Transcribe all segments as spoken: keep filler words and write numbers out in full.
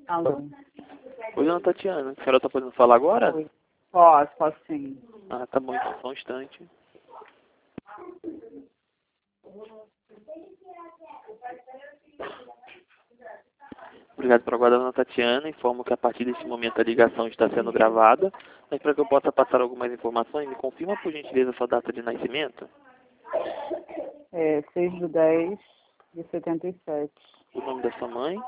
Alô. Oi, dona Tatiana. A senhora está podendo falar agora? Oi. Posso, posso sim. Ah, tá bom, então só um instante. Obrigado por aguardar, dona Tatiana. Informo que a partir deste momento a ligação está sendo gravada. Mas para que eu possa passar algumas informações, me confirma por gentileza a sua data de nascimento? É seis de dez de setenta e sete. O nome da sua mãe?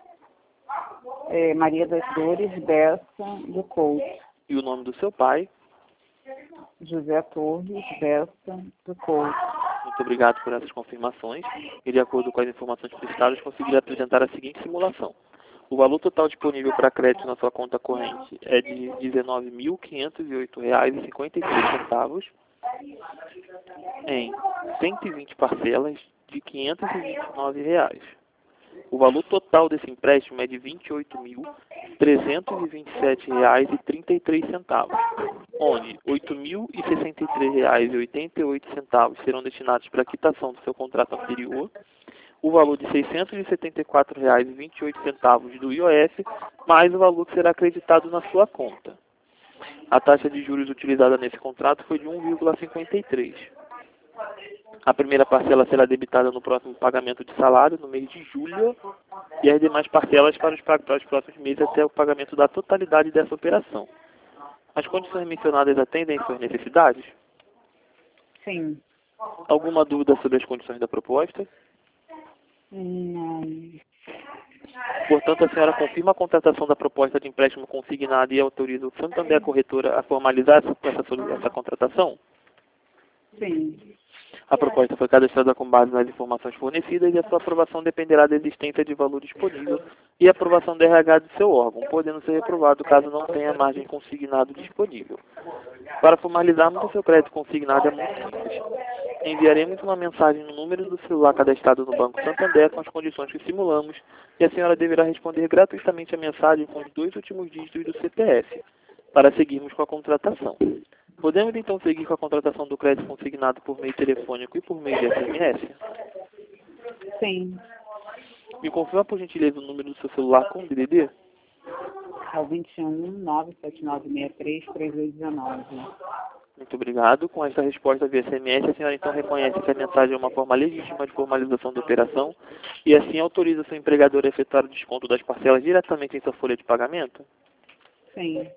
É Maria das Dores Bessa do Couto. E o nome do seu pai? José Torres Bessa do Couto. Muito obrigado por essas confirmações. E de acordo com as informações prestadas, consegui apresentar a seguinte simulação. O valor total disponível para crédito na sua conta corrente é de dezenove mil quinhentos e oito reais e cinquenta e três centavos em cento e vinte parcelas de quinhentos e vinte e nove reais. O valor total desse empréstimo é de vinte e oito mil trezentos e vinte e sete reais e trinta e três centavos, onde oito mil e sessenta e três reais e oitenta e oito centavos serão destinados para a quitação do seu contrato anterior, o valor de seiscentos e setenta e quatro reais e vinte e oito centavos do I O F, mais o valor que será acreditado na sua conta. A taxa de juros utilizada nesse contrato foi de um vírgula cinquenta e três. A primeira parcela será debitada no próximo pagamento de salário, no mês de julho, e as demais parcelas para os, para os próximos meses até o pagamento da totalidade dessa operação. As condições mencionadas atendem às suas necessidades? Sim. Alguma dúvida sobre as condições da proposta? Não. Portanto, a senhora confirma a contratação da proposta de empréstimo consignado e autoriza o Santander Corretora a formalizar essa, essa, essa contratação? Sim. A proposta foi cadastrada com base nas informações fornecidas e a sua aprovação dependerá da existência de valor disponível e aprovação do R H do seu órgão, podendo ser reprovado caso não tenha margem consignado disponível. Para formalizarmos o seu crédito consignado é muito simples. Enviaremos uma mensagem no número do celular cadastrado no Banco Santander com as condições que simulamos e a senhora deverá responder gratuitamente a mensagem com os dois últimos dígitos do C P F, para seguirmos com a contratação. Podemos então seguir com a contratação do crédito consignado por meio telefônico e por meio de S M S? Sim. Me confirma por gentileza o número do seu celular com D D D? É o vinte e um, nove sete nove seis três, três oito um nove. Muito obrigado. Com esta resposta via S M S, a senhora então reconhece que a mensagem é uma forma legítima de formalização da operação e assim autoriza seu empregador a efetuar o desconto das parcelas diretamente em sua folha de pagamento? Sim.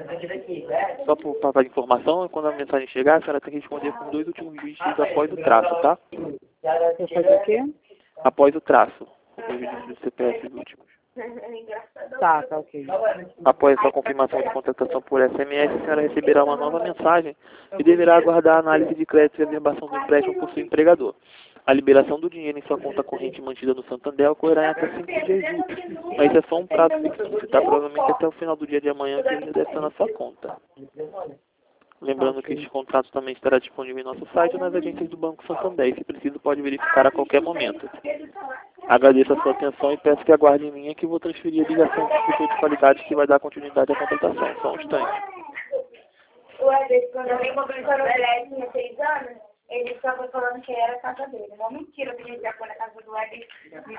Só por para informação, quando a mensagem chegar, a senhora tem que responder com os dois últimos dígitos após o traço, tá? Eu fazer o quê? Após o traço, os dois dígitos do C P F últimos. Tá, tá ok. Após a sua confirmação de contratação por S M S, a senhora receberá uma nova mensagem e deverá aguardar a análise de crédito e a averbação do empréstimo por seu empregador. A liberação do dinheiro em sua conta corrente mantida no Santander ocorrerá em até cinco dias úteis, mas é só um prazo fictício, tá? Provavelmente até o final do dia de amanhã que ele deve estar na sua conta. Lembrando que este contrato também estará disponível em nosso site ou nas agências do Banco Santander, e se preciso pode verificar a qualquer momento. Agradeço a sua atenção e peço que aguarde em linha que vou transferir a ligação para o instituto de qualidade que vai dar continuidade à contratação. Só um instante. Quando eu me mobilizou no Belém, tinha seis anos, ele só foi falando que era a casa dele. Uma mentira que a gente já foi na casa do Ed.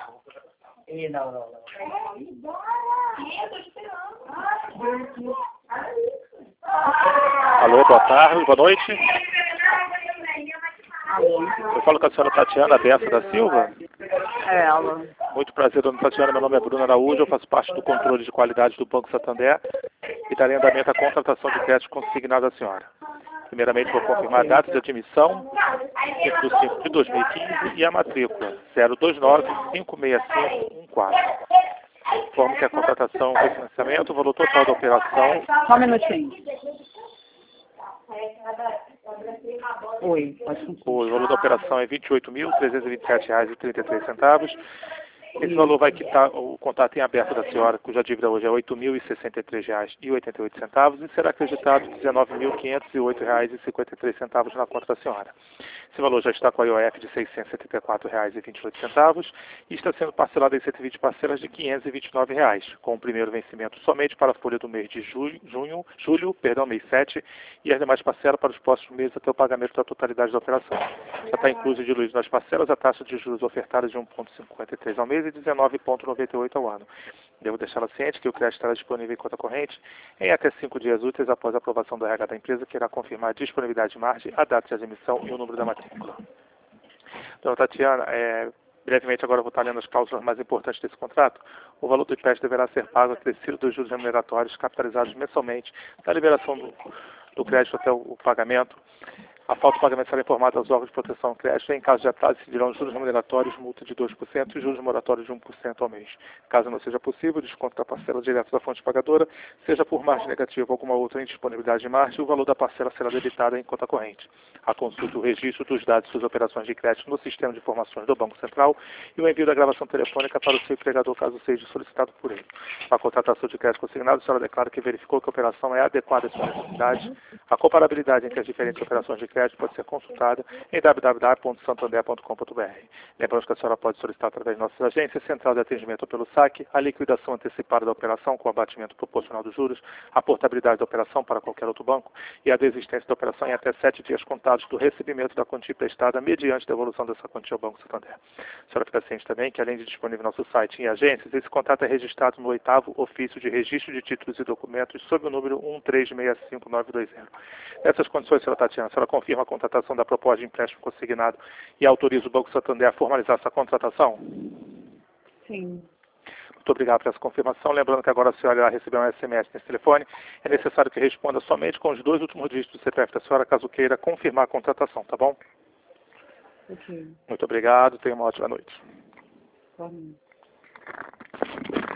E não, não, não. Eu tô esperando. Alô, boa tarde, boa noite. Alô. Eu falo com a senhora Tatiana Bessa da Silva. É ela. Muito prazer, dona Tatiana. Meu nome é Bruno Araújo, eu faço parte do controle de qualidade do Banco Santander e darei andamento à contratação de crédito consignado à senhora. Primeiramente, vou confirmar a data de admissão, cinco de cinco de dois mil e quinze, e a matrícula zero dois nove cinco seis cinco um quatro. Informo que a contratação do financiamento, o valor total da operação... Só um minutinho. Oi, pode continuar. O valor da operação é vinte e oito mil trezentos e vinte e sete reais e trinta e três centavos. Esse valor vai quitar o contrato em aberto da senhora, cuja dívida hoje é oito mil e sessenta e três reais e oitenta e oito centavos e será acreditado dezenove mil quinhentos e oito reais e cinquenta e três centavos na conta da senhora. Esse valor já está com a I O F de seiscentos e setenta e quatro reais e vinte e oito centavos e está sendo parcelado em cento e vinte parcelas de quinhentos e vinte e nove reais, com o primeiro vencimento somente para a folha do mês de julho, junho, julho, perdão, mês sete, e as demais parcelas para os próximos meses até o pagamento da totalidade da operação. Já está incluso e diluído nas parcelas a taxa de juros ofertada de um vírgula cinquenta e três ao mês e dezenove vírgula noventa e oito ao ano. Devo deixá-la ciente que o crédito estará disponível em conta corrente em até cinco dias úteis após a aprovação do R H da empresa, que irá confirmar a disponibilidade de margem, a data de admissão e o número da matrícula. Dona Tatiana, é, brevemente agora eu vou estar lendo as cláusulas mais importantes desse contrato. O valor do empréstimo deverá ser pago acrescido dos juros remuneratórios capitalizados mensalmente da liberação do, do crédito até o, o pagamento. A falta de pagamento será informada aos órgãos de proteção ao crédito. Em caso de atraso, incidirão juros remuneratórios, multa de dois por cento e juros moratórios de um por cento ao mês. Caso não seja possível, desconto da parcela direto da fonte pagadora, seja por margem negativa ou alguma outra indisponibilidade de margem, o valor da parcela será debitado em conta corrente. A consulta e o registro dos dados de suas operações de crédito no sistema de informações do Banco Central e o envio da gravação telefônica para o seu empregador, caso seja solicitado por ele. A contratação de crédito consignado, a senhora declara que verificou que a operação é adequada à sua necessidade. A comparabilidade entre as diferentes operações de crédito pode ser consultada em w w w ponto santander ponto com ponto b r. Lembramos que a senhora pode solicitar através de nossas agências, central de atendimento ou pelo saque, a liquidação antecipada da operação com abatimento proporcional dos juros, a portabilidade da operação para qualquer outro banco e a desistência da operação em até sete dias contados do recebimento da quantia prestada mediante devolução dessa quantia ao Banco Santander. A senhora fica ciente também que, além de disponível no nosso site e agências, esse contrato é registrado no oitavo ofício de registro de títulos e documentos sob o número um três seis cinco nove dois zero. Nessas condições, senhora Tatiana, a senhora confirma a contratação da proposta de empréstimo consignado e autoriza o Banco Santander a formalizar essa contratação? Sim. Muito obrigado por essa confirmação. Lembrando que agora a senhora irá receber um S M S nesse telefone. É necessário que responda somente com os dois últimos dígitos do C P F da senhora, caso queira confirmar a contratação, tá bom? Ok. Muito obrigado. Tenha uma ótima noite. Boa noite.